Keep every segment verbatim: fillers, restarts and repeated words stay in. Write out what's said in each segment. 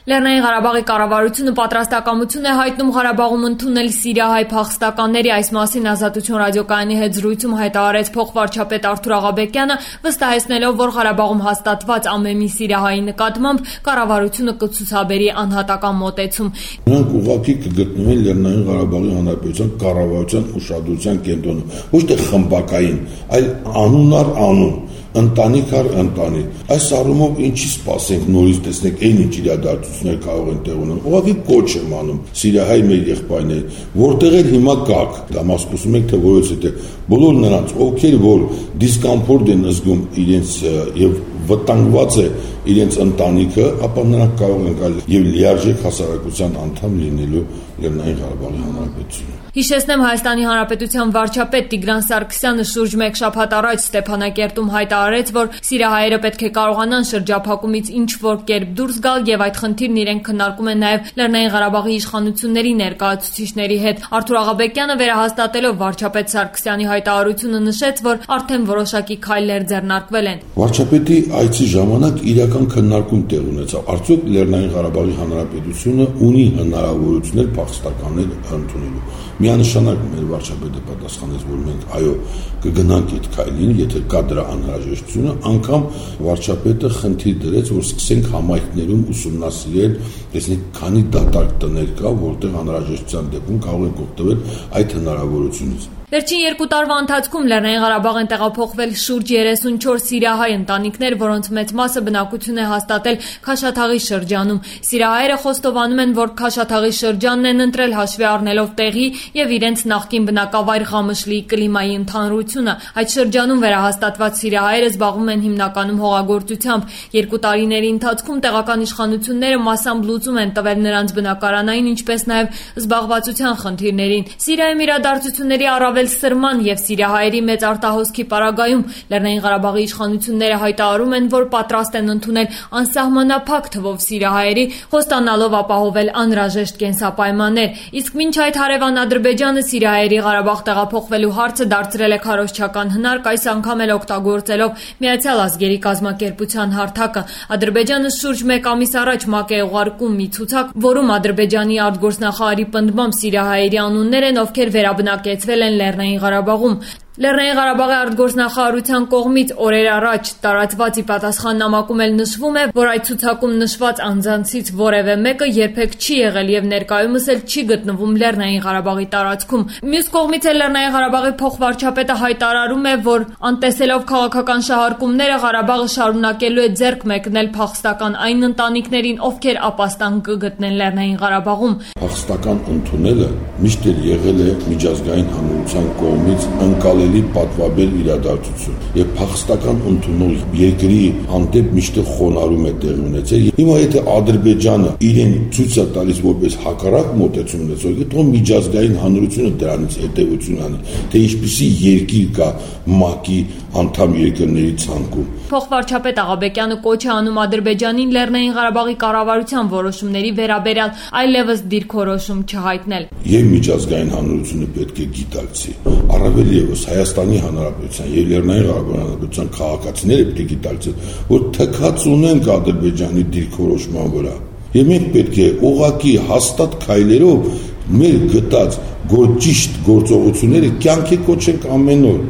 Լեռնային Ղարաբաղի կառավարությունը պատրաստակամություն է հայտնում Ղարաբաղում ընդունել սիրիահայ փախստականների, այս մասին Ազատություն ռադիոկայանի հետ զրույցում հայտարարեց փոխվարչապետ Արթուր Աղաբեկյանը, վստահեցնելով, որ Ղարաբաղում հաստատված ամեն մի սիրիահայի նկատմամբ կառավարությունը կցուցաբերի անհատական մոտեցում։ Նրանք ուղղակի կգտնվեն Լեռնային Ղարաբաղի Հանրապետության կառավարության ուշադրության կենտրոնում, ոչ թե խմբակային, այլ անուն առ անուն, ընտանիք առ ընտանիք։ Այս առումով ինչի սպասենք նորից տեսնենք այն ինչ իրադարձություններ կարող են տեղ ունենալ։ Ուղղակի կոչ եմ անում սիրիահայ մեր եղբայրներ, որտեղ էլ հիմա կաք, Դամասկոսում եք թե որից է, բոլոր նրանց, ովքեր որ դիսկոմֆորտ են զգում իրենց եւ վտանգված է իրենց ընտանիքը, ապա նրանք կարող են գալ եւ լիարժեք հասարակության անդամ լինելու Լեռնային Ղարաբաղի Հանրապետությունը։ Հիշեցնեմ, Հայաստանի Հանրապետության վարչապետ Տիգրան Սարգսյանը շուրջ մեկ շաբաթ առաջ Ստեփանակերտում հայտարարեց, որ սիրիահայերը պետք է կարողանան շրջափակումից ինչ-որ կերպ դուրս գալ եւ այդ խնդիրն իրենք քննարկում են նաեւ Լեռնային Ղարաբաղի իշխանությունների ներկայացուցիչների հետ։ Արթուր Աղաբեկյանը վերահաստատելով վարչապետ Սարգսյանի հայտարարությունը նշեց, որ արդեն որոշակի քայլեր ձեռնարկվել են։ Վարչապետի այցի ժամանակ իրական քննարկում տեղ ունեցավ։ Արդյոք Լեռնային Ղարաբաղի Հանրապետությունը ունի հնարավորություններ փախստականներ ընդունելու։ Միանշանակ մեր վարչապետը պատասխանեց, որ մենք այո կգնանք այդ քայլին, եթե կա դրա անհրաժեշտությունը, անգամ վարչապետը խնդիր դրեց, որ սկսենք համայնքներում ուսումնասիրել, տեսնենք քանի դատարկ տներ կա, որտեղ անհրաժեշտության դեպքում կարող ենք օգտվել այդ հնարավորությունից։ Վերջին երկու տարվա ընթացքում Լեռնային Ղարաբաղ են տեղափոխվել շուրջ երեսունչորս սիրիահայ ընտանիքներ, որոնց մեծ մասը բնակություն է հաստատել Քաշաթաղի շրջանում։ Սիրիահայերը խոստովանում են, որ Քաշաթաղի շրջանն են ընտրել հաշվի առնելով տեղի եւ իրենց նախկին բնակավայր Ղամշլիի կլիմայի ընդհանրությունը։ Այդ շրջանում վերահաստատված սիրիահայերը զբաղվում են հիմնականում հողագործությամբ։ Երկու տարիների ընթացքում տեղական իշխանությունները մասամբ լուծում են տվել նրանց բնակարանային, ինչպես նաեւ զբաղվածության խնդիրներին։ Սիրիայում իրադարձությունների առավել սրման եւ սիրիահայերի մեծ արտահոսքի պարագայում Լեռնային Ղարաբաղի իշխանությունները հայտարարում են, որ պատրաստ են ընդունել անսահմանափակ թվով սիրիահայերի, խոստանալով ապահովել անհրաժեշտ կենսապայմաններ։ Իսկ մինչ այդ հարևան Ադրբեջանը սիրիահայերի Ղարաբաղ տեղափոխվելու հարցը դարձրել է քարոզչական հնարք, այս անգամ էլ օգտագործելով Միացյալ Ազգերի կազմակերպության հարթակը։ Ադրբեջանը շուրջ մեկ ամիս առաջ ՄԱԿ է ուղարկում մի ցուցակ, որում Ադրբեջանի արտգործնախարարի պնդմամբ սիրիահայերի անուններ են, ովքեր վերաբնակեցվել են Լեռնային Ղարաբաղում։ Լեռնային Ղարաբաղի արտգործնախարարության կողմից օրեր առաջ տարածված ի պատասխան նամակում էլ նշվում է, որ այդ ցուցակում նշված անձանցից որևէ մեկը երբեք չի եղել եւ ներկայումս էլ չի գտնվում Լեռնային Ղարաբաղի տարածքում։ Մյուս կողմից էլ Լեռնային Ղարաբաղի փոխվարչապետը հայտարարում է, որ անտեսելով քաղաքական շահարկումները Ղարաբաղը շարունակելու է ձեռք մեկնել փախստական այն ընտանիքներին, ովքեր ապաստան կգտնեն Լեռնային Ղարաբաղում։ Փախստական ընդունելը միշտ էլ եղել է միջազգային հանրության կողմից ընկալել պատվաբեր իրադարձություն եւ փախստական ընդունող երկրի հանդեպ միշտ խոնարհում է տեղի ունեցել։ Հիմա եթե Ադրբեջանը իրեն ցույց է տալիս որպես հակառակ մոտեցում ունեցող, թող միջազգային հանրությունը դրանից հետևություն անի, թե ինչպիսի երկիր կա ՄԱԿ-ի անդամ երկրների ցանկում։ Փոխվարչապետ Աղաբեկյանը կոչ է անում Ադրբեջանին Լեռնային Ղարաբաղի կառավարության որոշումների վերաբերյալ այլևս դիրքորոշում չհայտնել։ Եվ միջազգային հանրությունը պետք է գիտակցի, առավել ևս Հայաստանի Հանրապետության եւ Լեռնային Ղարաբաղի Հանրապետության քաղաքացիները պետք է գիտակցեն, որ թքած ունենք Ադրբեջանի դիրքորոշման վրա։ Եվ մենք պետք է ուղղակի հաստատ քայլերով մեր գտած ճիշտ գործողությունները կյանքի կոչենք ամեն օր։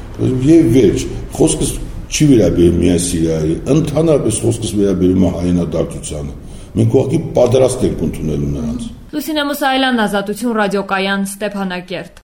Եվ վերջ, խոսքս չի վերաբերում միայն Սիրիայի, ընդհանրապես խոսքս վերաբերում է հայրենադարձությանը։ Մենք ուղղակի պատրաստ ենք ընդունելու նրանց։ Լուսինե Մուսայելյան, Ազատություն ռադիոկայան, Ստեփանակերտ։